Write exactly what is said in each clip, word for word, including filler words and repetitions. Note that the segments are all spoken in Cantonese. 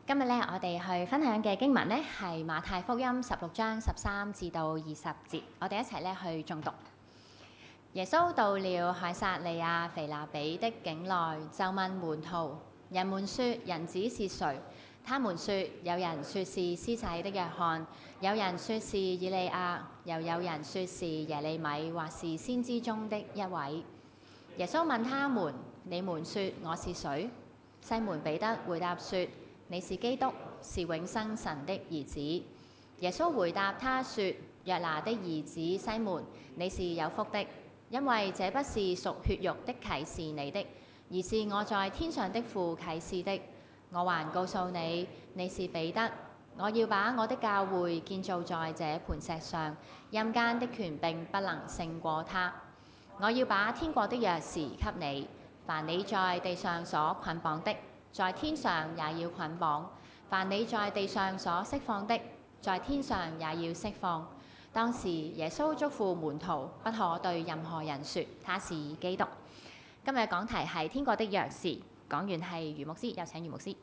今日咧，我哋去分享嘅經文咧係馬太福音十六章十三至到二十節，我哋一齊咧去誦讀。耶穌到了凱撒利亞腓立比的境內，就問門徒：人們說人子是誰？他們說：有人說是施洗的約翰，有人說是以利亞，又有人說是耶利米或是先知中的一位。耶穌問他們：你們說我是誰？西門彼得回答說：你是基督，是永生神的兒子。耶穌回答他說：約拿的兒子西門，你是有福的，因為這不是屬血肉的啟示你的，而是我在天上的父啟示的。我還告訴你，你是彼得，我要把我的教會建造在這磐石上，陰間的權柄不能勝過它。我要把天國的鑰匙給你，凡你在地上所捆綁的，在天上也要捆綁；凡你在地上所釋放的，在天上也要釋放。當時耶穌囑咐門徒，不可對任何人說他是基督。今日講題係天國的鑰匙，講員係余牧師，有請余牧師。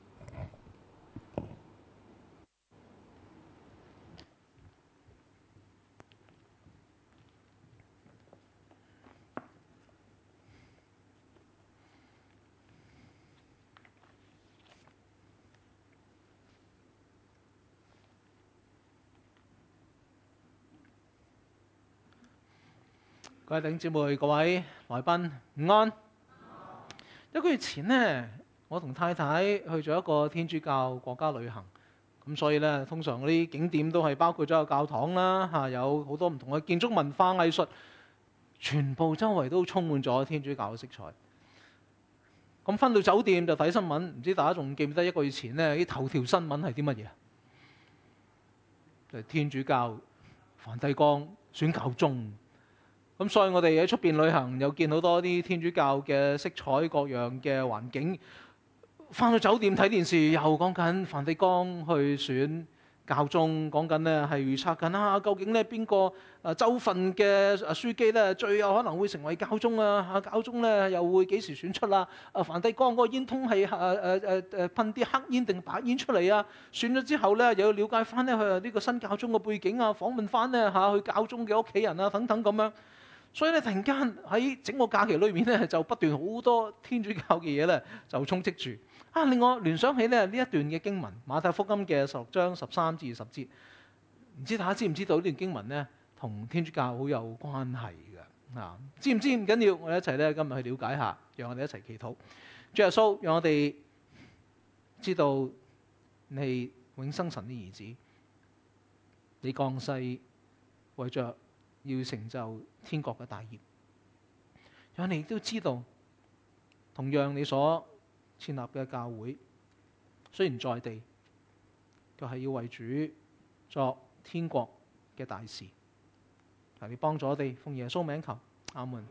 各位弟兄姊妹、各位來賓，午安。一個月前呢，我同太太去咗一個天主教國家旅行，咁所以呢，通常嗰啲景點都係包括咗個教堂啦，嚇有好多唔同嘅建築文化藝術，全部周圍都充滿咗天主教嘅色彩。咁返到酒店就睇新聞，唔知大家仲記唔記得一個月前呢啲頭條新聞係啲乜嘢？就係天主教梵蒂岡選教宗。咁所以我哋喺出邊旅行，又見好多啲天主教嘅色彩各樣嘅環境。翻到酒店睇電視，又講緊梵蒂岡去選教宗，講緊呢係預測緊啊，究竟呢邊個啊州份嘅啊書記呢最有可能會成為教宗啊？啊教宗呢又會幾時選出啦？啊梵蒂岡嗰個煙通係誒誒誒誒噴啲黑煙定白煙出嚟啊？選咗之後呢，又要了解翻呢佢呢個新教宗嘅背景啊，訪問翻呢嚇佢教宗嘅屋企人啊等等咁樣。所以咧，突然間喺整個假期裏面咧，就不斷好多天主教嘅嘢咧，就充斥住啊！令我聯想起咧呢一段嘅經文，馬太福音嘅十六章十三至二十節。唔知大家知唔知道呢段經文咧，同天主教好有關係嘅啊？知唔知唔緊要，我哋一齊咧今日去了解下，讓我哋一齊祈禱。主耶穌，讓我哋知道你係永生神的兒子，你降世為着要成就天國嘅大業，讓你亦都知道，同樣你所設立嘅教會，雖然在地，卻係要為主作天國嘅大事。求你幫助我哋，奉耶穌名求，阿門。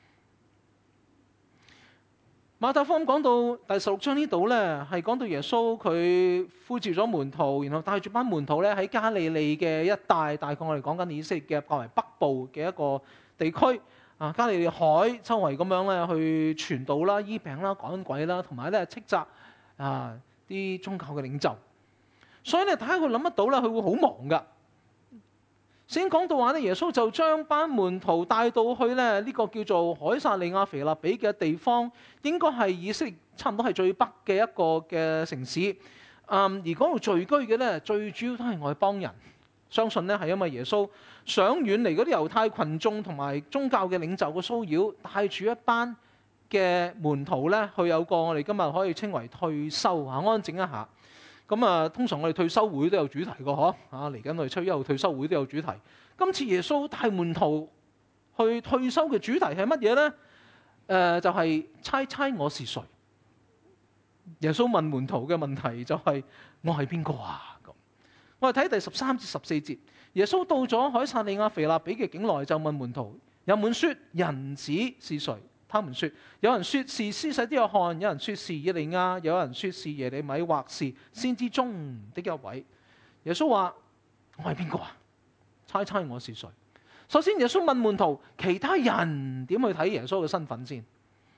馬太福音講到第十六章呢度呢，係講到耶穌佢呼召咗門徒，然後帶住班門徒咧喺加利利嘅一帶，大概我哋講緊以色列嘅較為北部嘅一個地區啊，加利利海周圍咁樣咧去傳道啦、醫病啦、趕鬼啦，同埋咧斥責啊啲宗教嘅領袖。所以咧，睇下佢諗得到啦，佢會好忙噶。先講到話咧，耶穌就將班門徒帶到去咧呢個叫做凱撒利亞腓立比嘅地方，應該係以色列差唔多係最北嘅一個嘅城市。嗯，而嗰度聚居嘅咧，最主要都係外邦人。相信咧係因為耶穌想遠離嗰啲猶太群眾同埋宗教嘅領袖嘅騷擾，帶住一班嘅門徒咧去有個我哋今日可以稱為退休嚇，安靜一下。咁啊，通常我哋退休會都有主題嘅嗬，啊嚟緊我哋七月一號退休會都有主題。今次耶穌帶門徒去退休嘅主題係乜嘢咧？誒、呃，就係、是、猜猜我是誰。耶穌問門徒嘅問題就係、是、我係邊個啊？咁我哋睇第十三至十四節，耶穌到咗凱撒利亞腓立比嘅境內，就問門徒：人們說人子是誰？他們說，有人說是施洗的約翰，有人說是以利亞，有人說是耶利米，或是先知中的一位。耶穌話：我係邊個啊？猜猜我是誰？首先耶穌問門徒，其他人點去睇耶穌嘅身份先？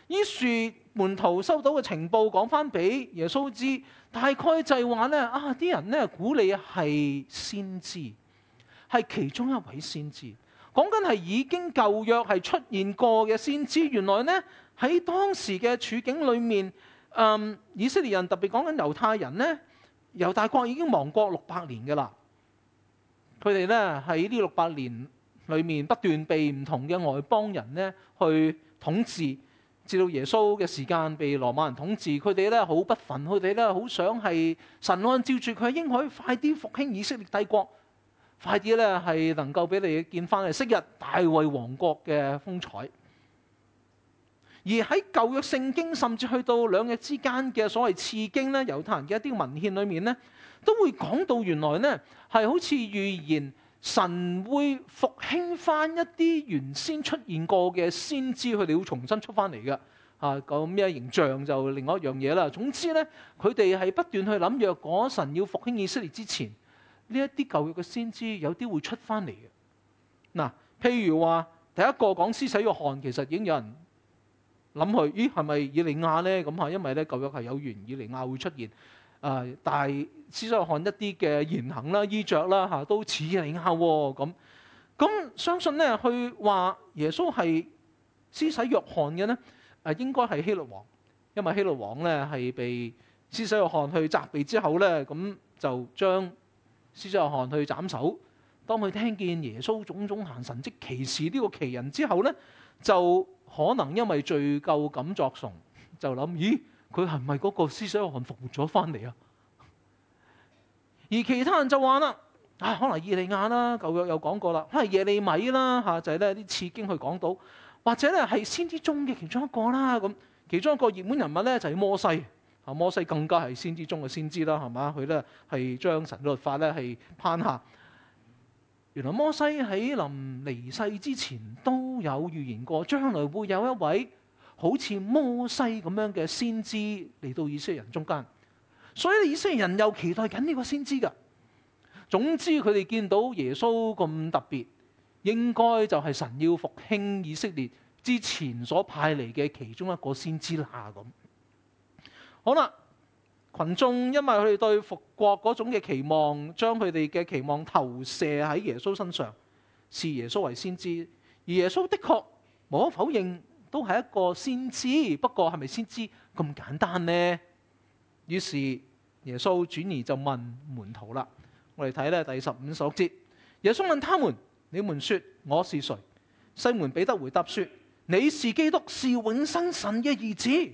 於是門徒收到嘅情報講翻俾耶穌知，大概就係話咧啊，啲人咧估你係先知，係其中一位先知。講緊係已經舊約係出現過嘅先知。原來咧喺當時嘅處境裏面，嗯，以色列人特別講緊猶太人咧，猶大國已經亡國六百年㗎啦。佢哋咧喺呢六百年裏面不斷被唔同嘅外邦人咧去統治。至到耶穌嘅時間被羅馬人統治，佢哋咧好不忿，佢哋咧好想係神按照住佢嘅應許，快啲復興以色列帝國，快啲咧係能夠俾你見翻係昔日大衛王國嘅風采。而喺舊約聖經，甚至去到兩約之間嘅所謂次經咧，猶太人嘅一啲文獻裏面咧，都會講到原來咧係好似預言神會復興翻一啲原先出現過嘅先知，佢哋會重新出翻嚟嘅。啊，咁咩形象就另外一樣嘢啦。總之咧，佢哋係不斷去諗，若果神要復興以色列之前，呢一啲舊約嘅先知有啲會出翻嚟嘅。嗱，譬如話第一個講施洗約翰，其實已經有人諗佢，咦係咪以利亞咧？咁嚇，因為咧舊約係有緣以利亞會出現。啊！但係施洗約翰一啲嘅言行啦、衣着啦嚇，都似以利亞喎咁。咁相信咧，去話耶穌係施洗約翰嘅咧，誒應該係希律王，因為希律王咧係被施洗約翰去責備之後咧，咁就將施洗約翰去斬首。當佢聽見耶穌種種行神蹟奇事呢個奇人之後咧，就可能因為罪疚感作祟，就諗咦？佢係咪嗰個施洗約翰復活咗翻嚟啊？而其他人就話啦，啊可能以利亞啦，舊約有講過啦，可能耶利米啦嚇，就係咧啲次經去講到，或者咧係先知中嘅其中一個啦咁。其中一個熱門人物咧就係摩西，啊摩西更加係先知中嘅先知啦，係嘛？佢咧係將神律法咧係攀下。原來摩西喺臨離世之前都有預言過，將來會有一位好似摩西咁樣嘅先知嚟到以色列人中間，所以以色列人又期待緊呢個先知噶。總之佢哋見到耶穌咁特別，應該就係神要復興以色列之前所派嚟嘅其中一個先知啦咁。好啦，群眾因為佢哋對復國嗰種嘅期望，將佢哋嘅期望投射喺耶穌身上，視耶穌為先知。而耶穌的確無可否認，都係一個先知，不過係咪先知咁簡單呢？於是耶穌轉而就問門徒啦。我哋睇咧第十五十六節，耶穌問他們：你們說我是誰？西門彼得回答說：你是基督，是永生神嘅兒子。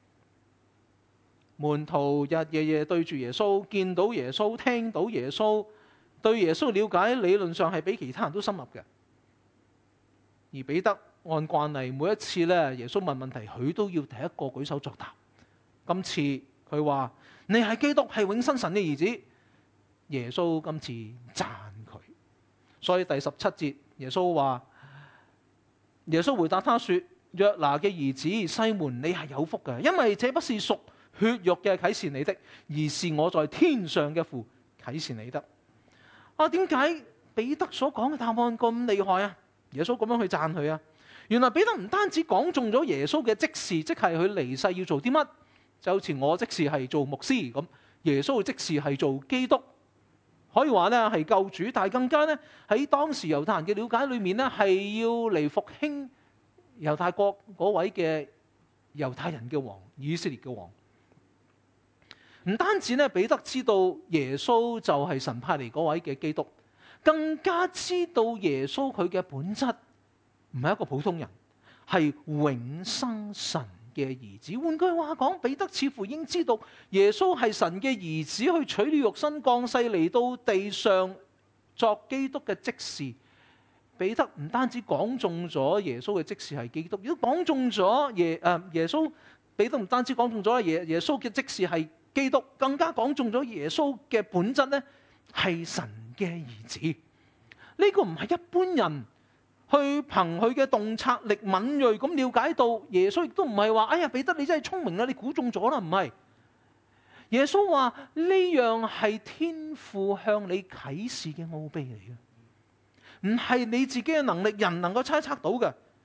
門徒日夜夜對住耶穌，見到耶穌，聽到耶穌，對耶穌了解理論上係比其他人都深入嘅。而彼得按慣例，每一次咧，耶穌問問題，佢都要第一個舉手作答。今次佢話：你係基督，係永生神嘅兒子。耶穌今次讚佢，所以第十七節，耶穌話：耶穌回答他說，約拿嘅兒子西門，你係有福嘅，因為這不是屬血肉嘅啟示你的，而是我在天上嘅父啟示你的。啊，點解彼得所講嘅答案咁厲害啊？耶穌咁樣去讚佢啊？原來彼得唔單止講中咗耶穌嘅職事，即係佢離世要做啲乜，就好似我職事係做牧師咁，耶穌嘅職事係做基督，可以話咧係救主，但係更加咧喺當時猶太人嘅了解裏面咧，係要嚟復興猶太國嗰位嘅猶太人嘅王，以色列嘅王。唔單止咧彼得知道耶穌就係神派嚟嗰位嘅基督，更加知道耶穌佢嘅本質唔係一個普通人，係永生神嘅兒子。換句話講，彼得似乎已經知道耶穌係神嘅兒子，去取了肉身降世嚟到地上作基督嘅職事。彼得唔單止講中咗耶穌嘅職事係基督，亦都講中咗耶誒耶穌。彼得唔單止講中咗耶耶穌嘅職事係基督，更加講中咗耶穌嘅本質咧係神嘅兒子。呢、這個唔係一般人去憑佢嘅洞察力敏銳咁了解到耶穌，亦都唔係話哎呀彼得你真係聰明啦，你估中咗啦，唔係。耶穌話呢樣係天父向你啟示嘅奧秘嚟嘅，唔係你自己嘅能力人能夠猜測到嘅。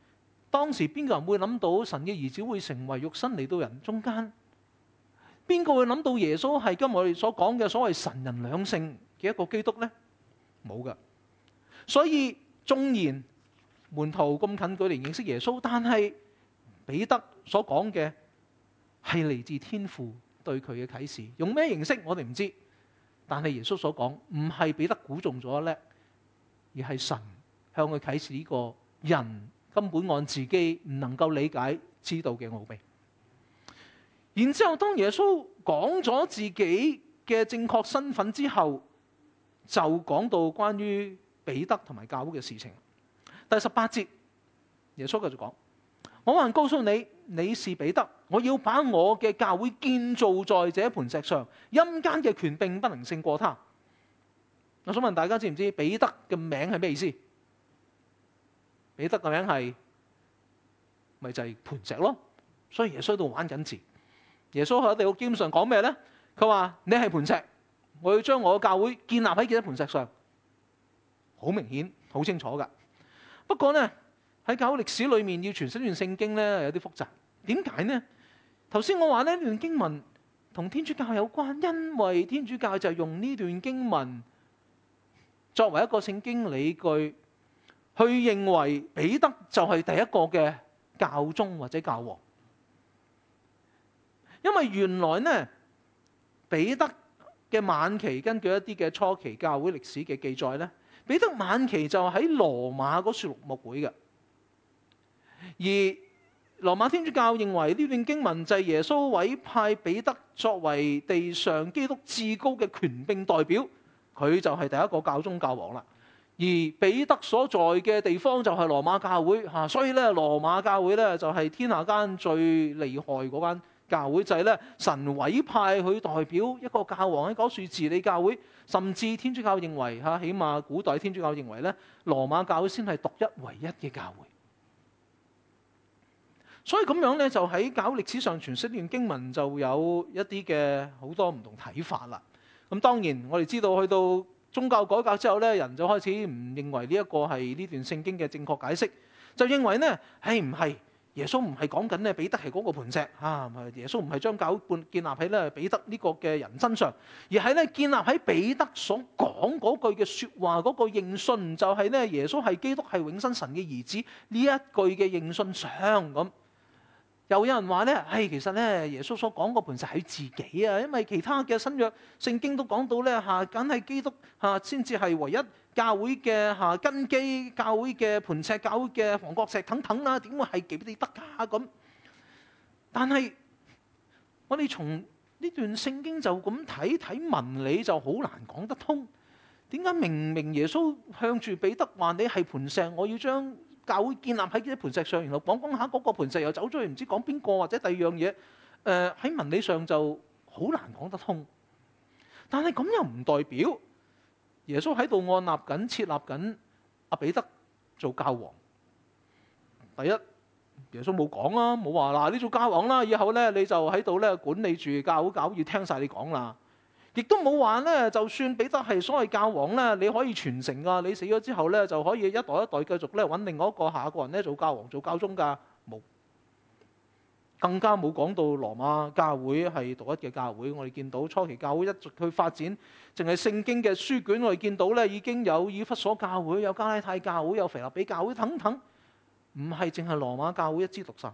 當時邊個人會諗到神嘅兒子會成為肉身嚟到人中間？邊個會諗到耶穌係今日我哋所講嘅所謂神人兩性嘅一個基督呢？冇噶。所以縱然門徒咁近距離認識耶穌，但係彼得所講嘅係嚟自天父對佢嘅啟示。用咩形式我哋唔知，但係耶穌所講唔係彼得估中咗叻，而係神向佢啟示呢個人根本按自己唔能夠理解知道嘅奧秘。然之後當耶穌講咗自己嘅正確身份之後，就講到關於彼得同埋教會嘅事情。第十八節，耶穌繼續講：我還告訴你，你是彼得，我要把我嘅教會建造在這磐石上，陰間嘅權柄不能勝過他。我想問大家知唔知彼得嘅名係咩意思？彼得嘅名係咪就係磐石咯？所以耶穌喺度玩緊字。耶穌喺地個經上講咩呢？佢話你係磐石，我要將我嘅教會建立喺幾多磐石上？好明顯，好清楚噶。不過呢，喺教會歷史裏面要傳釋呢段聖經呢，有啲複雜。點解呢？頭先我話呢段經文同天主教有關，因為天主教就用呢段經文作為一個聖經理據，去認為彼得就係第一個嘅教宗或者教皇。因為原來呢，彼得嘅晚期根據一啲嘅初期教會歷史嘅記載呢，彼得晚期就喺羅馬嗰處牧會嘅。而羅馬天主教認為呢段經文就係耶穌委派彼得作為地上基督至高嘅權柄代表，佢就係第一個教宗教皇啦。而彼得所在嘅地方就係羅馬教會嚇，所以咧羅馬教會咧就係天下間最厲害嗰間教會，就係咧神委派佢代表一個教皇喺嗰處治理教會。甚至天主教認為嚇，起碼古代天主教認為咧，羅馬教會先係獨一唯一嘅教會。所以咁樣咧，就喺教會歷史上傳釋呢段經文就有一啲嘅好多唔同睇法啦。咁當然我哋知道去到宗教改革之後咧，人就開始唔認為呢一個係呢段聖經嘅正確解釋，就認為呢，係唔係耶穌唔係講緊咧彼得係嗰個磐石啊？耶穌唔係將教會建立喺咧彼得呢個嘅人身上，而係咧建立喺彼得所講嗰句嘅説話嗰個認信，就係咧耶穌係基督係永生神嘅兒子呢一句嘅認信上咁。又有人話咧，唉，其實咧耶穌所講個磐石係自己啊，因為其他嘅新約聖經都講到咧嚇，梗係基督嚇先至係唯一教會嘅嚇根基、教會嘅磐石、教會嘅房角石等等啦，點會係彼得㗎咁？但係我哋從呢段聖經就咁睇睇文理就好難講得通。點解明明耶穌向住彼得話你係磐石，我要將教會建立喺呢啲磐石上，然後講講下嗰個磐石又走咗去，唔知講邊個或者第二樣嘢，誒、呃、喺文理上就好難講得通。但係咁又唔代表耶穌喺度按立緊、設立緊阿彼得做教皇。第一，耶穌冇講啦，冇話嗱你做教皇啦，以後咧你就喺度咧管理住教會，教會要聽晒你講啦。亦都冇話咧，就算彼得係所謂教皇咧，你可以傳承噶，你死咗之後咧就可以一代一代繼續咧揾另外一個下一個人咧做教皇、做教宗噶，冇。更加冇講到羅馬教會係獨一嘅教會。我哋見到初期教會一直去發展，淨係聖經嘅書卷，我哋見到咧已經有以弗所教會、有加拉太教會、有腓立比教會等等，唔係淨係羅馬教會一枝獨秀。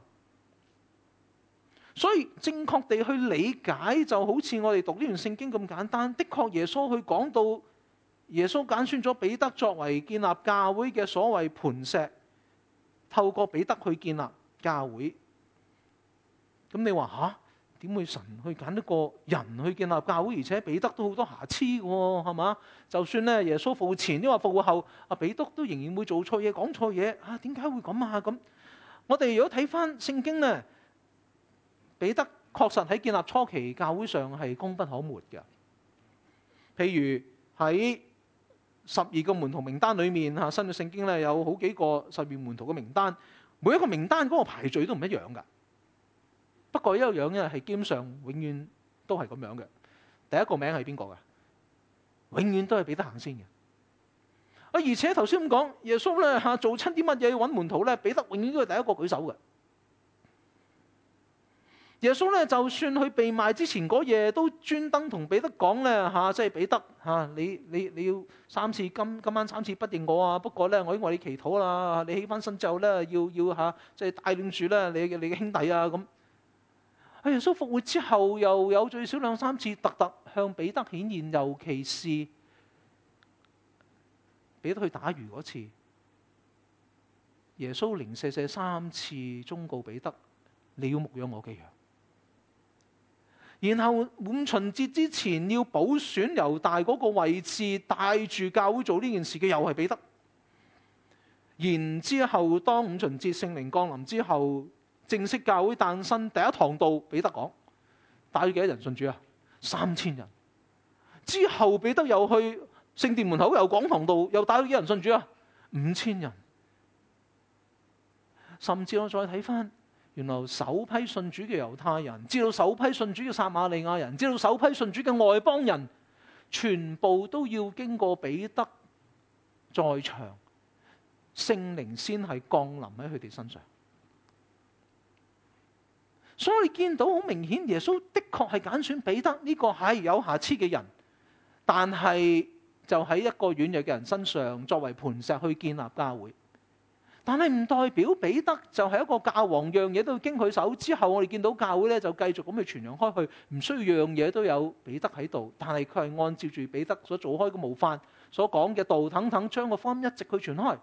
所以正確地去理解，就好似我哋讀呢段聖經咁簡單。的確耶穌去講到耶穌揀選咗彼得作為建立教會嘅所謂磐石，透過彼得去建立教會。咁你話吓，點會神去揀一個人去建立教會？而且彼得都好多瑕疵嘅喎，係嘛？就算咧耶穌復活前，因為復活後，阿彼得都仍然會做錯嘢、講錯嘢。啊，點解會咁啊？咁我哋如果睇翻聖經咧，彼得確實喺建立初期教會上係功不可沒嘅。譬如喺十二個門徒名單裏面，嚇新約聖經咧有好幾個十二門徒嘅名單，每一個名單嗰個排序都唔一樣㗎。不過一個樣咧係基本上永遠都係咁樣嘅。第一個名係邊個㗎？永遠都係彼得行先嘅。 啊，而且頭先咁講，耶穌咧嚇做親啲乜嘢要揾門徒咧，彼得永遠都係第一個舉手嘅。耶穌咧就算佢被賣之前嗰夜，都專登同彼得講咧嚇，即係彼得嚇，你你你要三次今今晚三次不認我啊！不過咧，我已經為你祈禱啦，你起翻身之後咧，要要嚇即係帶領住咧你嘅你嘅兄弟啊咁。喺耶穌復活之後，又有最少兩三次特特向彼得顯現，尤其是彼得去打魚嗰次，耶穌零舍舍三次忠告彼得，你要牧養我嘅羊。然後五旬節之前要補選猶大嗰個位置，帶住教會做呢件事嘅又係彼得。然之後當五旬節聖靈降臨之後，正式教會誕生，第一堂道彼得講，帶咗幾多人信主啊？三千人。之後彼得又去聖殿門口又講堂道，又帶咗幾多人信主啊？五千人。甚至我再睇翻。原來首批信主嘅猶太人，知道首批信主嘅撒瑪利亞人，知道首批信主嘅外邦人，全部都要經過彼得在場，聖靈先係降臨喺佢哋身上。所以我哋見到好明顯，耶穌的確係揀選彼得呢個係有瑕疵嘅人，但係就喺一個軟弱嘅人身上作為磐石去建立教會。但係唔代表彼得就係一個教皇，樣嘢都要經佢手。之後我哋見到教會咧就繼續咁去傳揚開去，唔需要樣嘢都有彼得喺度。但係佢係按照住彼得所做開嘅模範，所講嘅道等等，將個福音一直去傳開。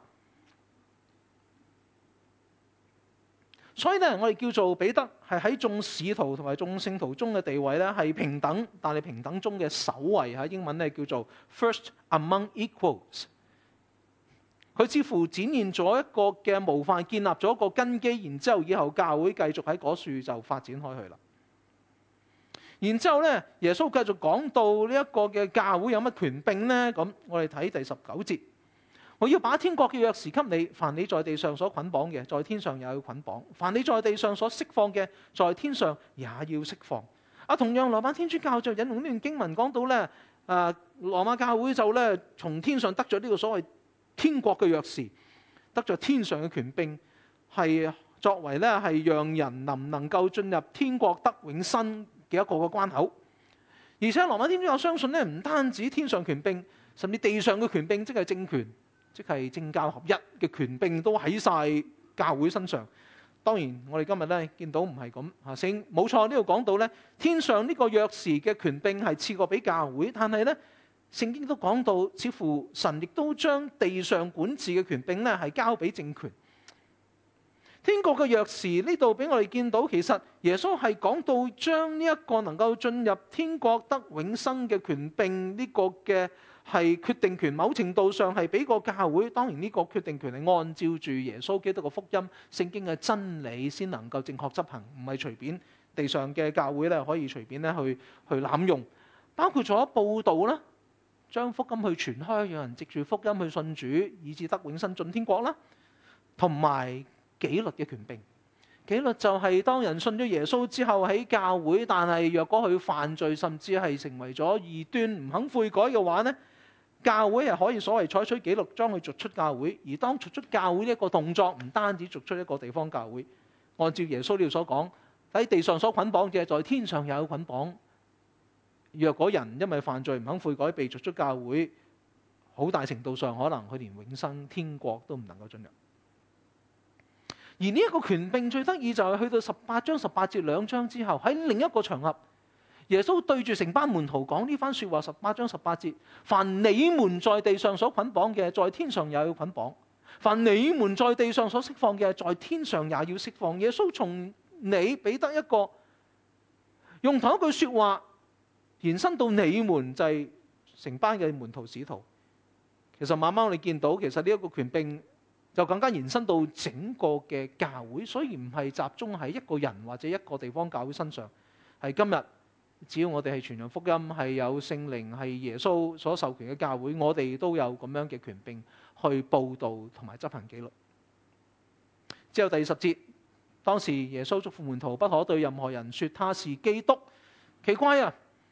所以咧，我哋叫做彼得係喺眾使徒同埋眾聖徒中嘅地位咧係平等，但係平等中嘅首位嚇，英文咧叫做 first among equals。佢似乎展現咗一個嘅模範，建立咗一個根基，然之後以後教會繼續喺嗰處就發展開去啦。然之後咧，耶穌繼續講到呢一個嘅教會有乜權柄呢？咁我哋睇第十九節，我要把天國嘅鑰匙給你，凡你在地上所捆綁嘅，在天上也要捆綁；凡你在地上所釋放嘅，在天上也要釋放。啊，同樣羅馬天主教就引用呢段經文講到咧，誒羅馬教會就咧從天上得咗呢個所謂天國嘅鑰匙，得咗天上嘅權柄，係作為咧係讓人能唔能夠進入天國得永生嘅一個個關口。而且羅馬天主教相信咧，唔單止天上權柄，甚至地上嘅權柄，即係政權，即係政教合一嘅權柄，都喺晒教會身上。當然，我哋今日咧見到唔係咁嚇，聖冇錯呢度講到咧，天上呢個鑰匙嘅權柄係賜過俾教會，但係咧。聖經都講到，似乎神亦都將地上管治嘅權柄咧，係交俾政權。天國嘅鑰匙呢度俾我哋見到，其實耶穌係講到將呢一個能夠進入天國得永生嘅權柄，呢個嘅係決定權，某程度上係俾個教會。當然呢個決定權係按照住耶穌基督嘅福音、聖經嘅真理先能夠正確執行，唔係隨便地上嘅教會咧可以隨便咧去去濫用，包括咗報道啦。將福音去傳開，讓人藉住福音去信主，以致得永生進天國啦。同埋紀律嘅權柄，紀律就係當人信咗耶穌之後喺教會，但係若果佢犯罪，甚至係成為咗異端，唔肯悔改嘅話呢，教會係可以所謂採取紀律，將佢逐出教會。而當逐出教會呢一個動作，唔單止逐出一個地方教會，按照耶穌呢度所講，喺地上所捆綁嘅，在天上也有捆綁。若果人因為犯罪唔肯悔改，被逐出教會，好大程度上可能佢連永生天國都唔能夠進入。而呢一個權柄最得意就係去到十八章十八節兩章之後，喺另一個場合，耶穌對住成班門徒講呢番說話。十八章十八節，凡你們在地上所捆綁嘅，在天上也要捆綁；凡你們在地上所釋放嘅，在天上也要釋放。耶穌從你彼得一個用同一句說話。延伸到你們就係成班嘅門徒使徒，其實慢慢我哋見到，其實呢一個權柄就更加延伸到整個嘅教會，所以唔係集中喺一個人或者一個地方教會身上。係今日，只要我哋係傳揚福音，係有聖靈，係耶穌所授權嘅教會，我哋都有咁樣嘅權柄去報導同埋執行紀律。之後第十節，當時耶穌囑咐門徒不可對任何人說他是基督。奇怪啊！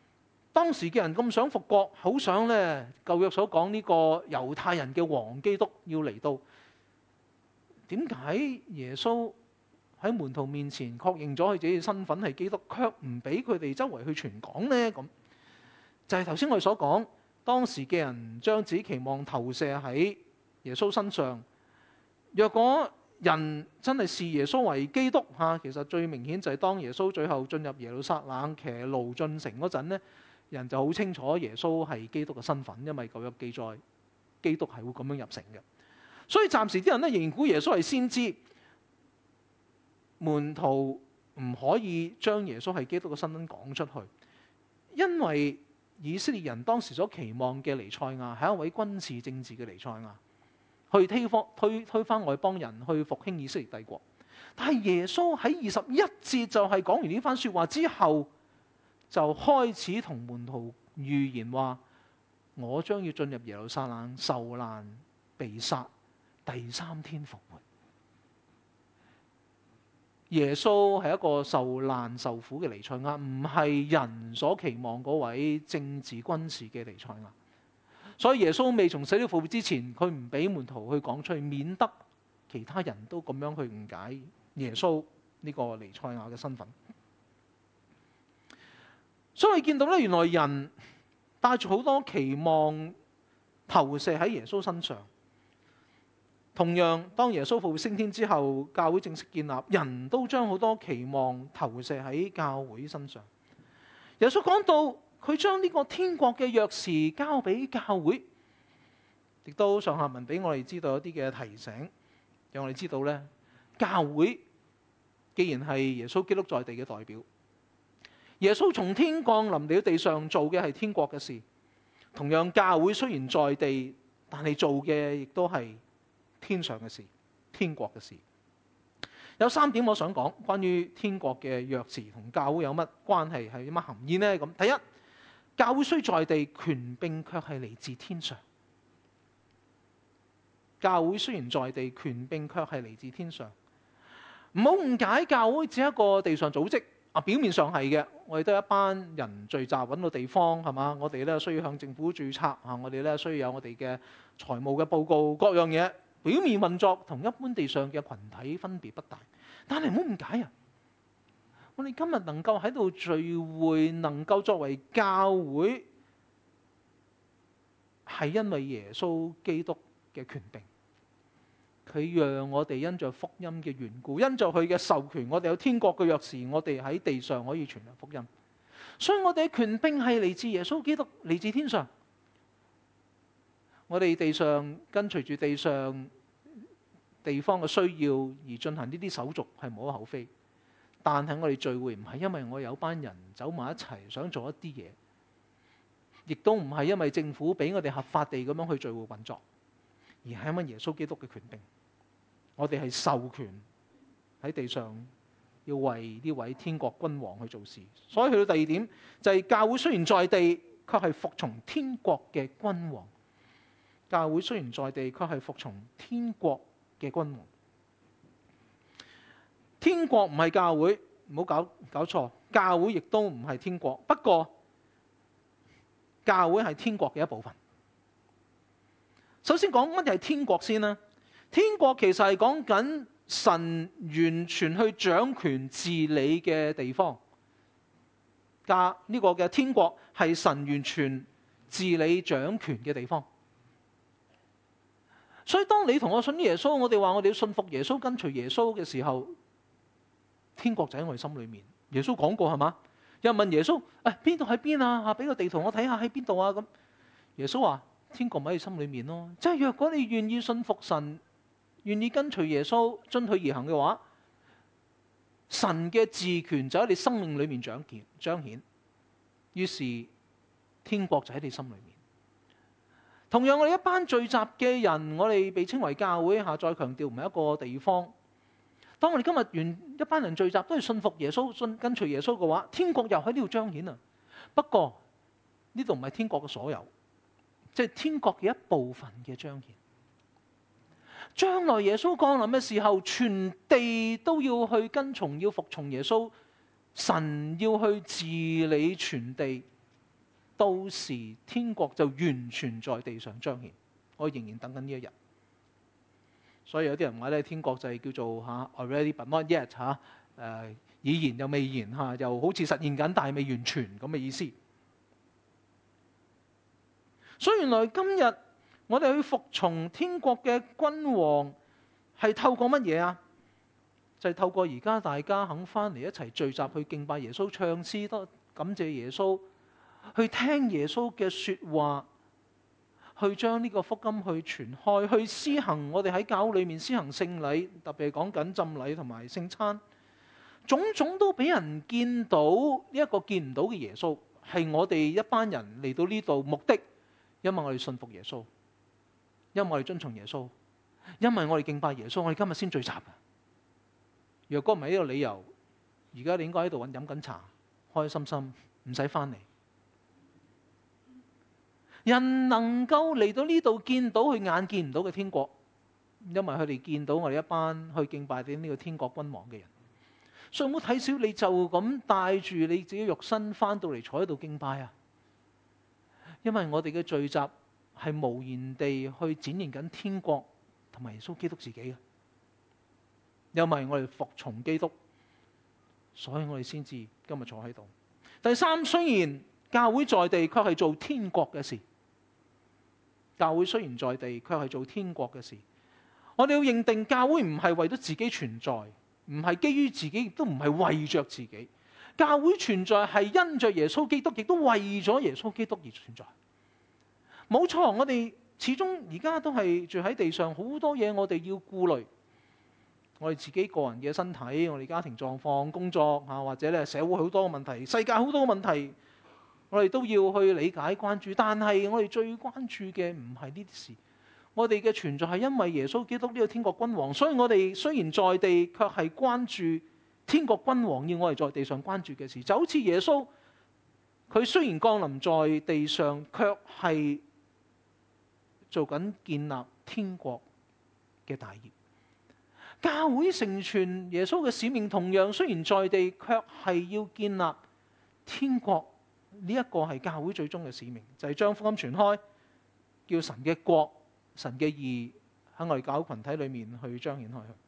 當時嘅人咁想復國，好想咧舊約所講呢個猶太人嘅王基督要嚟到。點解耶穌喺門徒面前確認咗佢自己嘅身份係基督，卻唔俾佢哋周圍去傳講呢？咁就係頭先我哋所講，當時嘅人將自己期望投射喺耶穌身上。若果人真係視耶穌為基督嚇，其實最明顯就係當耶穌最後進入耶路撒冷騎驢進城嗰陣呢，人就好清楚耶穌係基督嘅身份，因為舊約記載基督係會咁樣入城嘅。所以暫時啲人咧仍然估耶穌係先知，門徒唔可以將耶穌係基督嘅身份講出去，因為以色列人當時所期望嘅彌賽亞係一位軍事政治嘅彌賽亞，去推翻推推翻外邦人，去復興以色列帝國。但係耶穌喺二十一節就係講完呢番說話之後，就開始同門徒預言話：我將要進入耶路撒冷受難被殺，第三天復活。耶穌係一個受難受苦嘅彌賽亞，唔係人所期望嗰位政治軍事嘅彌賽亞。所以耶穌未從死裡復活之前，佢唔俾門徒去講出去，免得其他人都咁樣去誤解耶穌呢個彌賽亞嘅身份。所以見到咧，原來人帶住好多期望投射喺耶穌身上。同樣，當耶穌復活升天之後，教會正式建立，人都將好多期望投射喺教會身上。耶穌講到，佢將呢個天國嘅鑰匙交俾教會，亦都上下文俾我哋知道一啲嘅提醒，讓我哋知道咧，教會既然係耶穌基督在地嘅代表，耶穌從天降臨嚟到地上做嘅係天國嘅事。同樣，教會雖然在地，但係做嘅亦都係天上嘅事，天國嘅事。有三點我想講，關於天國嘅鑰匙同教會有乜關係，係乜含義呢？咁第一，教會雖在地，權柄卻係嚟自天上。教會雖然在地，權柄卻係嚟自天上。唔好誤解，教會只係一個地上組織。啊，表面上係嘅，我哋都係一班人聚集揾個地方，係嘛？我哋咧需要向政府註冊啊，我哋咧需要有我哋嘅財務嘅報告，各樣嘢。表面運作同一般地上嘅群體分別不大，但係唔好誤解啊！我哋今日能夠喺度聚會，能夠作為教會，係因為耶穌基督嘅權柄，佢讓我哋因着福音嘅緣故，因着佢嘅授權，我哋有天國嘅鑰匙，我哋喺地上可以傳揚福音。所以我哋嘅權柄係嚟自耶穌基督，嚟自天上。我哋地上跟隨住地上地方嘅需要而進行呢啲手續係無可厚非，但係我哋聚會唔係因為我有班人走埋一齊想做一啲嘢，亦都唔係因為政府俾我哋合法地咁樣去聚會運作，而係因為耶穌基督嘅權柄。我哋係授權喺地上要為呢位天國君王去做事。所以去到第二點就係、是、教會雖然在地，卻係服從天國嘅君王。教會雖然在地，卻係服從天國嘅君王。天國唔係教會，唔好搞搞錯。教會亦都唔係天國，不過教會係天國嘅一部分。首先講乜嘢係天國先啦。天國其實係講緊神完全去掌權治理嘅地方。家呢個嘅天國係神完全治理掌權嘅地方。所以當你同我信耶穌，我哋話我哋要信服耶穌、跟隨耶穌嘅時候，天國就喺我哋心裏面。耶穌講過係嘛？有人問耶穌：誒邊度喺邊啊？嚇，俾個地圖我睇下喺邊度啊？咁耶穌話：天國咪喺你心裏面咯。即係若果你願意信服神，願意跟隨耶穌，遵佢而行嘅話，神嘅治權就喺你生命裏面彰顯彰顯。於是天國就喺你心裏面。同樣我哋一班聚集嘅人，我哋被稱為教會嚇，再強調唔係一個地方。當我哋今日完一班人聚集都係信服耶穌、信跟隨耶穌嘅話，天國又喺呢度彰顯啊。不過呢度唔係天國嘅所有，即係天國嘅一部分嘅彰顯。將來耶穌降臨嘅時候，全地都要去跟從，要服從耶穌。神要去治理全地。 到時天國就完全在地上彰顯。我仍然等緊呢一日。所以有啲人話咧，天國就係叫做嚇 already but not yet 嚇，誒已然又未然嚇，又好似實現緊，但係未完全咁嘅意思。所以原來今日我哋去服從天國嘅君王係透過乜嘢啊？就係透過而家大家肯翻嚟一齊聚集去敬拜耶穌、唱詩、多感謝耶穌，去聽耶穌嘅説話，去將呢個福音去傳開，去施行我哋喺教會裏面施行聖禮，特別係講緊浸禮同埋聖餐，種種都俾人見到呢一個見唔到嘅耶穌，係我哋一班人嚟到呢度目的，因為我哋信服耶穌，因為我哋遵從耶穌，因為我哋敬拜耶穌，我哋今日先聚集。若果唔係呢個理由，而家你應該喺度揾飲緊茶，開開心心，唔使翻嚟。人能夠嚟到呢度見到佢眼見唔到嘅天國，因為佢哋見到我哋一班去敬拜緊呢個天國君王嘅人。所以唔好睇小你，就咁帶住你自己肉身翻到嚟坐喺度敬拜啊！因為我哋嘅聚集係無言地去展現緊天國同埋耶穌基督自己嘅。因為我哋服從基督，所以我哋先至今日坐喺度。第三，雖然教會在地，卻係做天國嘅事。教會雖然在地，卻係做天國嘅事。我哋要認定教會唔係為咗自己存在，唔係基於自己，亦都唔係為着自己。教會存在係因着耶穌基督，亦都為咗耶穌基督而存在。冇錯，我哋始終而家都係住喺地上，好多嘢我哋要顧慮。我哋自己個人嘅身體，我哋家庭狀況、工作啊，或者咧社會好多嘅問題、世界好多嘅問題，我哋都要去理解關注。但係我哋最關注嘅唔係呢啲事，我哋嘅存在係因為耶穌基督呢個天國君王。所以我哋雖然在地，卻係關注天國君王要我哋在地上關注嘅事。就好似耶穌，佢雖然降臨在地上，卻係做緊建立天國嘅大業。教會成全耶穌嘅使命，同樣雖然在地，卻係要建立天國。呢一個係教會最終嘅使命，就係將福音傳開，叫神嘅國、神嘅義喺我哋教會群體裏面去彰顯開去。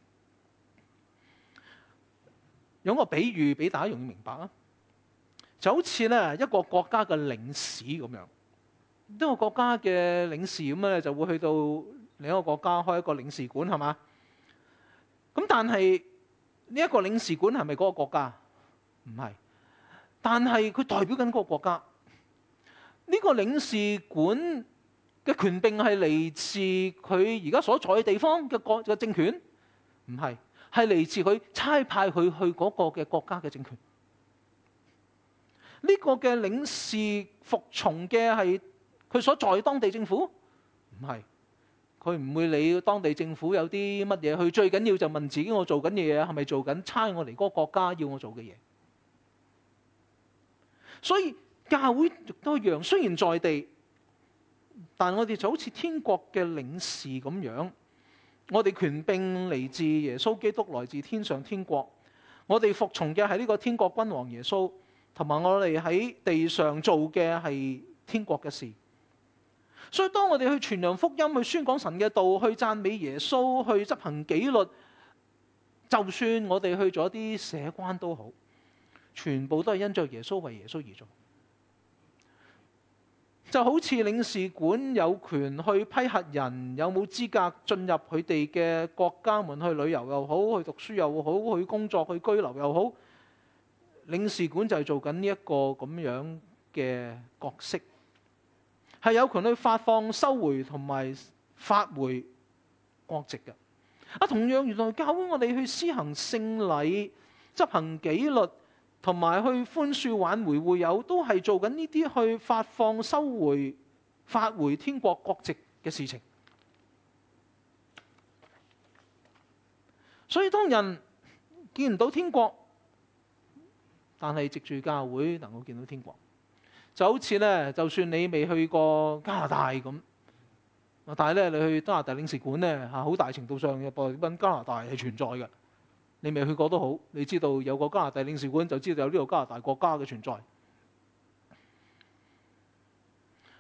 用個比喻俾大家容易明白啊，就好似咧一個國家嘅領事咁樣，一個國家嘅領事咁咧就會去到另一個國家開一個領事館，係嘛？咁但係呢一個領事館係咪嗰個國家？唔係，但係佢代表緊嗰個國家。呢、這個領事館嘅權柄係嚟自佢而家所在嘅地方嘅國嘅政權？唔係，係嚟自佢差派佢去嗰個嘅國家嘅政權。呢、這個嘅領事服從嘅係佢所在當地政府？唔係。佢唔會理當地政府有啲乜嘢，佢最緊要就問自己：我做緊嘅嘢係咪做緊差我嚟嗰個國家要我做嘅嘢？所以教會亦都一樣，雖然在地，但我哋就好似天國嘅領事咁樣，我哋權柄嚟自耶穌基督，來自天上天國。我哋服從嘅係呢個天國君王耶穌，同埋我哋喺地上做嘅係天國嘅事。所以當我哋去傳揚福音、去宣講神嘅道、去讚美耶穌、去執行紀律，就算我哋去咗啲社關都好，全部都係因着耶穌為耶穌而做。就好似領事館有權去批核人有冇資格進入佢哋嘅國家門去旅遊又好，去讀書又好，去工作去居留又好，領事館就係做緊呢一個咁樣嘅角色。係有權去發放、收回同埋發回國籍嘅。啊，同樣原來教會我哋去施行聖禮、執行紀律同埋去寬恕挽回會友，都係做緊呢啲去發放、收回、發回天國國籍嘅事情。所以當人見唔到天國，但係藉住教會能夠見到天國。就好似咧，就算你未去過加拿大咁，但係咧你去加拿大領事館咧嚇，好大程度上嘅代表加拿大係存在嘅。你未去過都好，你知道有個加拿大領事館，就知道有呢個加拿大國家嘅存在。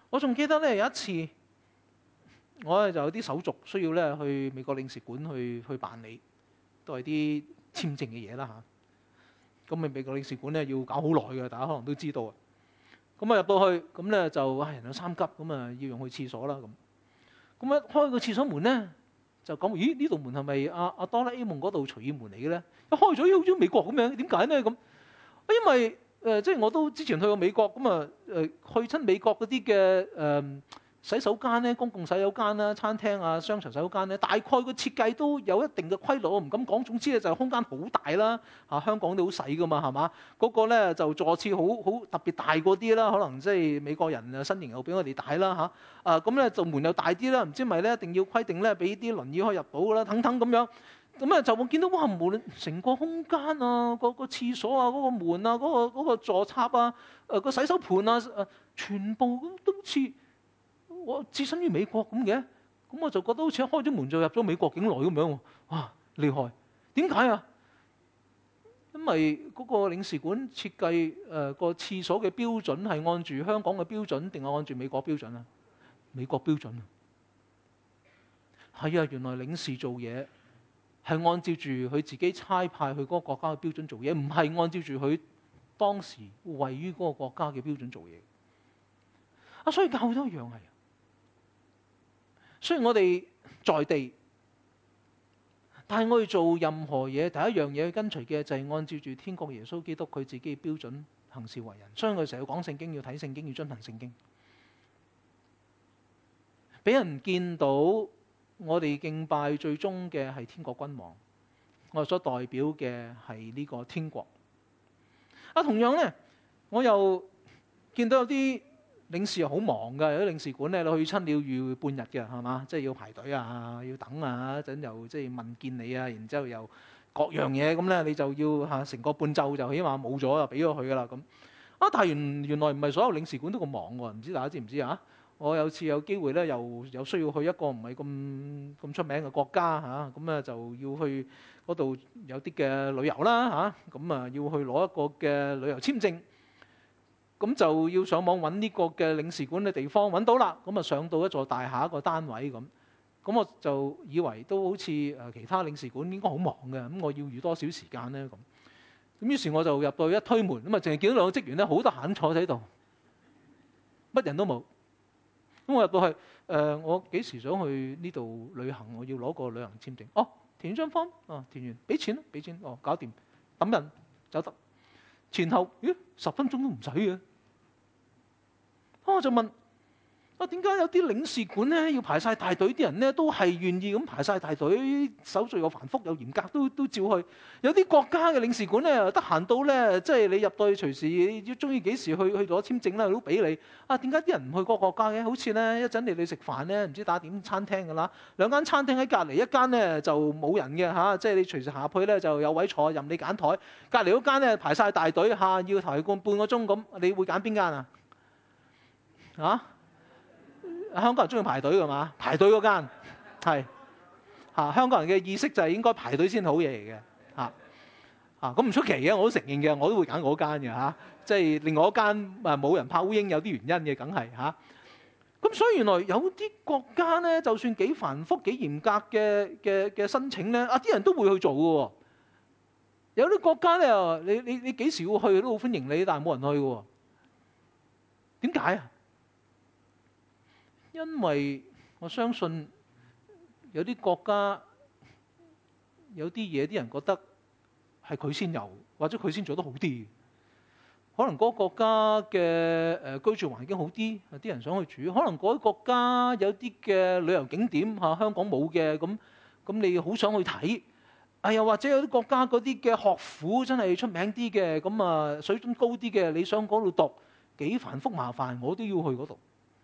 我仲記得咧有一次，我咧就有啲手續需要咧去美國領事館去去辦理，都係啲簽證嘅嘢啦嚇。咁咪美國領事館咧要搞好耐嘅，大家可能都知道啊。咁啊入到去，咁咧就唉人有三急，咁啊要用去廁所啦咁。咁一開個廁所門咧，就講咦呢度門係咪阿阿哆啦 A 夢嗰度隨意門嚟嘅咧？一開咗好似美國咁樣，點解咧咁？因為誒、呃、即係我都之前去過美國，咁啊誒去親美國嗰啲嘅誒洗手間咧，公共洗手間啦、餐廳啊、商場洗手間咧，大概個設計都有一定嘅規律，我唔敢講。總之咧就係空間好大啦，嚇、啊、香港都好細噶嘛，係嘛？嗰、那個咧就座廁好好特別大嗰啲啦，可能即係美國人啊身形又比我哋大啦嚇，啊咁咧就門又大啲啦，唔知咪咧一定要規定咧俾啲輪椅可以入到噶啦，等等咁樣。咁啊就會見到哇，無論成個空間啊、個個廁所啊、嗰個門啊、嗰個嗰個座插啊、誒個洗手盤啊、誒全部都好似我置身於美國咁嘅。咁我就覺得好似一開咗門就入咗美國境內咁樣喎。哇，厲害！點解啊？因為嗰個領事館設計誒個廁所嘅標準係按住香港嘅標準定係按住美國標準啊？美國標準啊！係啊，原來領事做嘢係按照住佢自己差派去嗰個國家嘅標準做嘢，唔係按照住佢當時位於嗰個國家嘅標準做嘢。啊，所以教會都一樣係。雖然我哋在地，但係我哋做任何嘢，第一樣嘢要跟隨嘅就係按照住天國耶穌基督佢自己嘅標準行事為人。所以我哋成日要講聖經，要睇聖經，要遵行聖經，俾人見到。我哋敬拜最終嘅係天國君王，我哋所代表嘅係呢個天國。啊，同樣咧，我又見到有啲領事又好忙㗎，有啲領事館咧，你去親了要半日嘅，係嘛？即係要排隊啊，要等啊，一陣又即係問見你啊，然之後又各樣嘢咁咧，你就要嚇成個半晝就起碼冇咗就俾咗佢㗎啦咁。啊，但係原原來唔係所有領事館都咁忙喎，唔知大家知唔知啊？我有次有機會咧，又有需要去一個唔係咁咁出名嘅國家嚇，咁啊就要去嗰度有啲嘅旅遊啦嚇，咁啊要去攞一個嘅旅遊簽證，咁就要上網揾呢個嘅領事館嘅地方，揾到啦，咁啊上到一座大廈一個單位咁，咁我就以為都好似誒其他領事館應該好忙嘅，咁我要預多少時間咧咁，咁於是我就入到去一推門，咁啊淨係見到兩個職員咧，好得閒坐喺度，乜人都冇。咁我入到去，誒、呃，我幾時想去呢度旅行？我要攞個旅行簽證。哦，填張 form，哦，填完俾錢咯，俾錢，哦，搞掂，抌人走得。前後咦十分鐘都唔使嘅。我就問：啊，點解有啲領事館咧要排晒大隊？啲人咧都係願意咁排晒大隊，手續又繁複又嚴格，都都照去。有啲國家嘅領事館咧，得閒到咧，即係你入到去隨時要中意幾時去去攞簽證咧，都俾你。啊，點解啲人唔去嗰個國家嘅？好似咧一陣你哋食飯咧，唔知打點餐廳㗎啦，兩間餐廳喺隔離，一間咧就冇人嘅嚇、啊，即係你隨時下去咧就有位坐，任你揀台。隔離嗰間咧排晒大隊嚇、啊，要排個半個鐘咁，你會揀邊間啊？啊？香港人中意排隊㗎嘛？排隊嗰間係嚇，香港人嘅意識就係應該排隊先好嘢嚟嘅嚇嚇，咁唔出奇嘅，我都承認嘅，我都會揀嗰間嘅嚇。即係另外一間誒冇人拍烏蠅有啲原因嘅，梗係嚇。咁所以原來有啲國家咧，就算幾繁複幾嚴格嘅嘅嘅申請咧，啊啲人都會去做嘅喎。有啲國家咧，你你你幾時要去都好歡迎你，但係冇人去嘅喎。點解啊？因為我相信有啲國家有啲嘢，啲人覺得係佢先有，或者佢先做得好啲。可能嗰個國家嘅誒居住環境好啲，啲人想去住。可能嗰啲國家有啲嘅旅遊景點嚇香港冇嘅，咁咁你好想去睇。啊，又或者有啲國家嗰啲嘅學府真係出名啲嘅，咁啊水準高啲嘅，你想嗰度讀幾繁複麻煩，我都要去嗰度。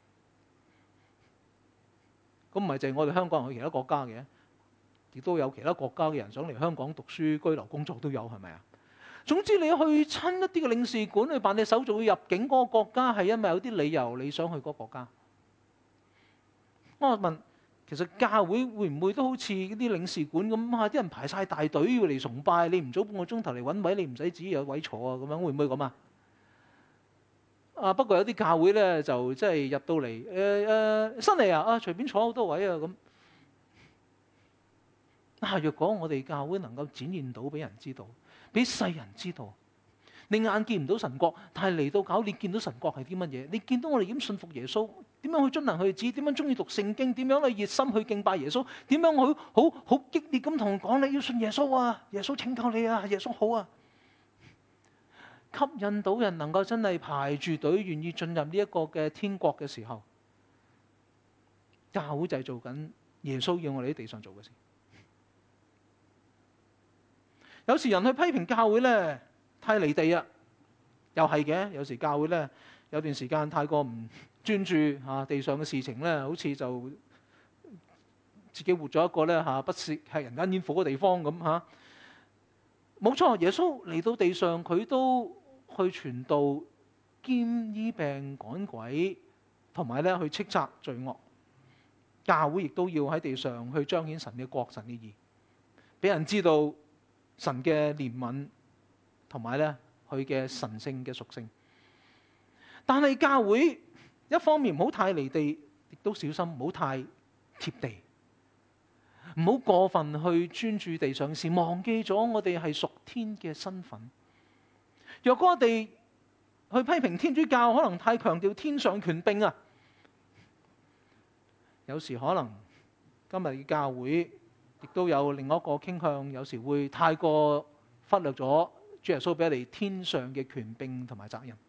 咁唔係淨係我哋香港人去其他國家嘅，亦都有其他國家嘅人想嚟香港讀書、居留、工作都有，係咪啊？總之你去親一啲嘅領事館去辦理手續去入境嗰個國家，係因為有啲理由你想去嗰個國家。我問，其實教會會唔會都好似啲領事館咁啊？啲人排晒大隊要嚟崇拜，你唔早半個鐘頭嚟揾位，你唔使自己有位坐啊？咁樣會唔會咁啊？ 啊，不過有啲教會咧就即係入到嚟誒誒新嚟啊，啊隨便坐好多位啊咁。啊，若果我哋教會能夠展現到俾人知道，俾世人知道，你眼見唔到神國，但係嚟到教你見到神國係啲乜嘢？你見到我哋點信服耶穌？點樣去遵行佢嘅旨？點樣中意讀聖經？點樣去熱心去敬拜耶穌？點樣去好好好激烈咁同人講你要信耶穌啊？耶穌拯救你啊！耶穌好啊！吸引到人能夠真係排住隊願意進入呢一個嘅天國嘅時候，教會就係做緊耶穌要我哋喺地上做嘅事。有時人去批評教會咧太離地啊，又係嘅。有時教會咧有段時間太過唔專注嚇地上嘅事情咧，好似就自己活咗一個咧嚇不是係人間煙火嘅地方咁嚇。冇錯，耶穌嚟到地上，佢都去傳道、兼醫病、趕鬼，同埋咧去斥責罪惡。教會亦都要喺地上去彰顯神嘅國、神嘅義，俾人知道神嘅憐憫同埋咧佢嘅神聖嘅屬性。但係教會一方面唔好太離地，亦都小心唔好太貼地，唔好過分去專注地上嘅事，忘記咗我哋係屬天嘅身份。若果我哋去批評天主教，可能太強調天上權柄啊，有時可能今日嘅教會亦都有另一個傾向，有時會太過忽略咗主耶穌俾我哋天上嘅權柄同埋責任，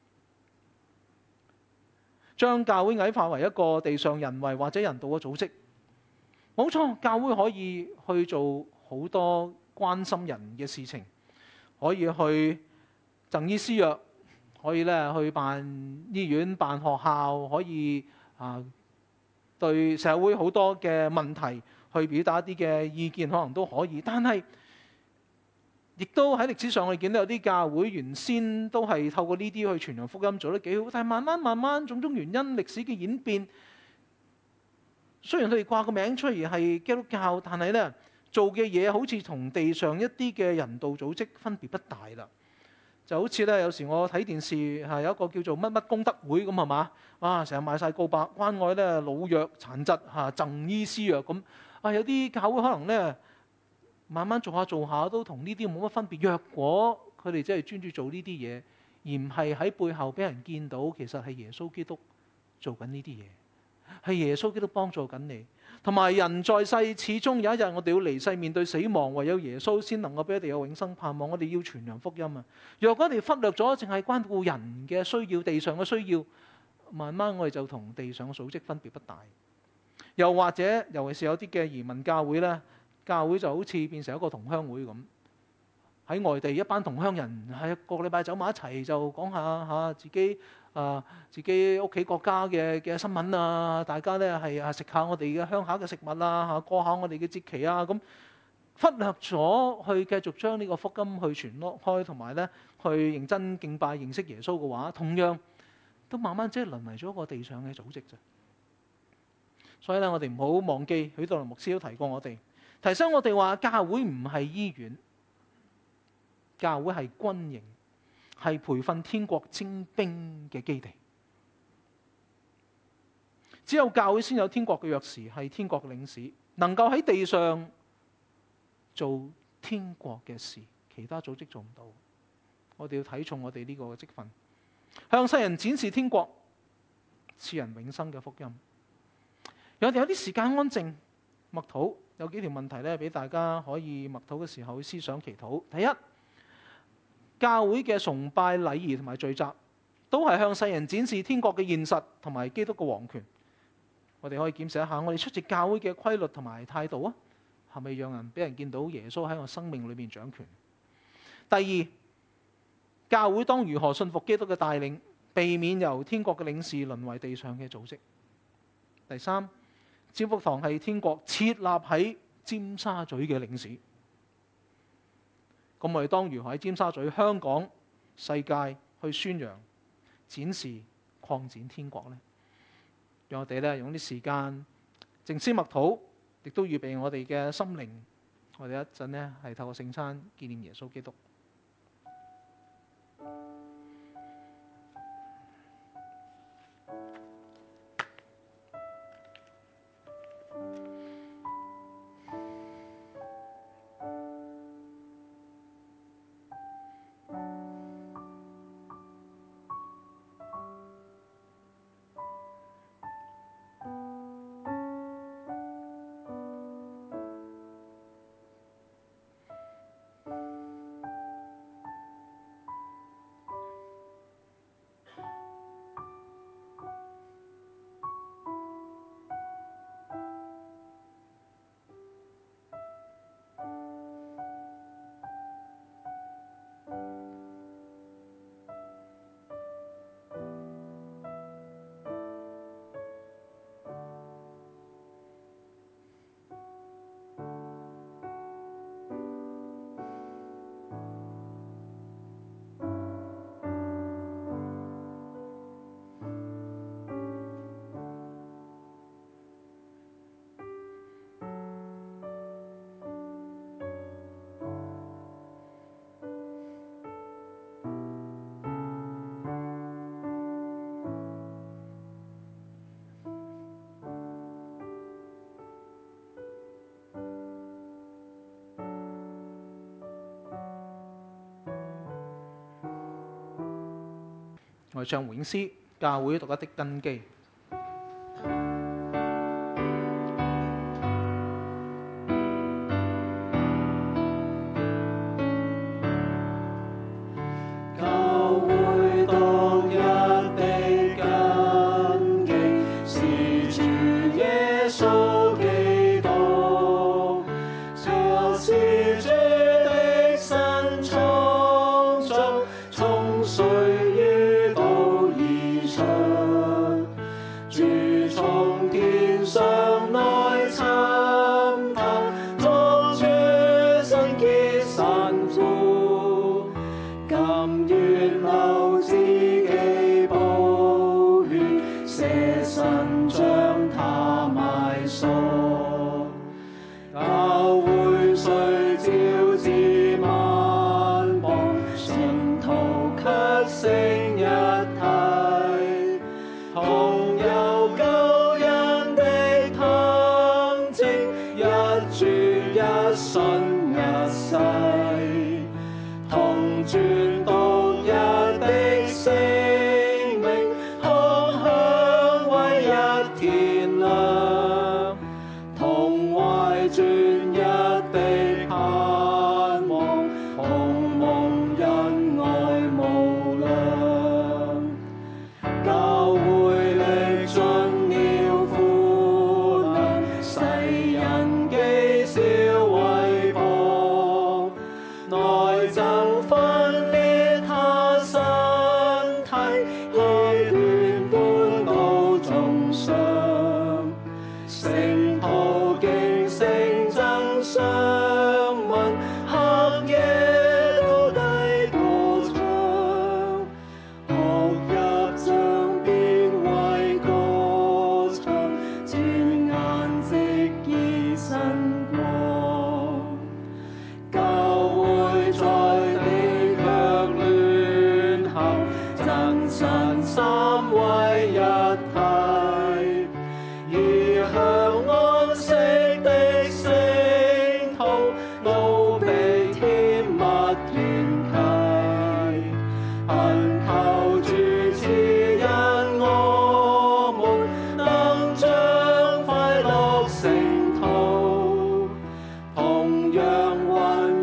將教會矮化為一個地上人為或者人道嘅組織。冇錯，教會可以去做好多關心人嘅事情，可以去贈醫施藥，可以咧去辦醫院、辦學校，可以啊對社會好多嘅問題去表達一啲嘅意見，可能都可以。但係亦都喺歷史上我哋見到有啲教會原先都係透過呢啲去傳揚福音做得幾好，但係慢慢慢慢種種原因、歷史嘅演變，雖然佢哋掛個名出嚟係基督教，但係咧做嘅嘢好似同地上一啲嘅人道組織分別不大啦。就好似咧，有時我睇電視係有一個叫做乜乜功德會咁係嘛，哇！成日賣晒告白，關愛咧老弱殘疾嚇，贈醫施藥咁。啊，有啲教會可能咧慢慢做下做下都同呢啲冇乜分別。若果佢哋真係專注做呢啲嘢，而唔係喺背後俾人見到，其實係耶穌基督做緊呢啲嘢，係耶穌基督幫助緊你。同埋人在世，始終有一日我哋要離世面對死亡，唯有耶穌先能夠俾我哋有永生盼望。我哋要傳揚福音啊！若果我哋忽略咗，淨係關顧人嘅需要、地上嘅需要，慢慢我哋就同地上嘅組織分別不大。又或者，尤其是有啲嘅移民教會咧，教會就好似變成一個同鄉會咁。喺外地一班同鄉人係個個禮拜走埋一齊，就講下嚇自己啊自己屋企國家嘅嘅新聞啊，大家咧係啊食下我哋嘅鄉下嘅食物啊，嚇過下我哋嘅節期啊，咁忽略咗去繼續將呢個福音去傳落開，同埋咧去認真敬拜認識耶穌嘅話，同樣都慢慢即係淪為咗一個地上嘅組織啫。所以咧，我哋唔好忘記許多牧師都提過我哋，提醒我哋話教會唔係醫院。教會係軍營，係培訓天國精兵嘅基地。只有教會先有天國嘅鑰匙，係天國嘅領事，能夠喺地上做天國嘅事，其他組織做唔到。我哋要睇重我哋呢個嘅職分，向世人展示天國，賜人永生嘅福音。我哋有啲時間安靜默禱，有幾條問題咧，俾大家可以默禱嘅時候思想祈禱。第一，教會嘅崇拜禮儀同埋聚集，都係向世人展示天國嘅現實同埋基督嘅王權。我哋可以檢視一下，我哋出席教會嘅規律同埋態度啊，係咪讓人俾人見到耶穌喺我生命裏面掌權？第二，教會當如何信服基督嘅帶領，避免由天國嘅領事淪為地上嘅組織？第三，占福堂係天國設立喺尖沙咀嘅領事。咁我哋當如何喺尖沙咀、香港、世界去宣揚、展示、擴展天國呢？讓我哋咧用啲時間靜思默禱，亦都預備我哋嘅心靈。我哋一陣呢係透過聖餐紀念耶穌基督。 我哋唱回應詩，教會獨一的根基。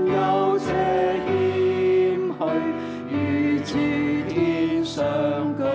上腳。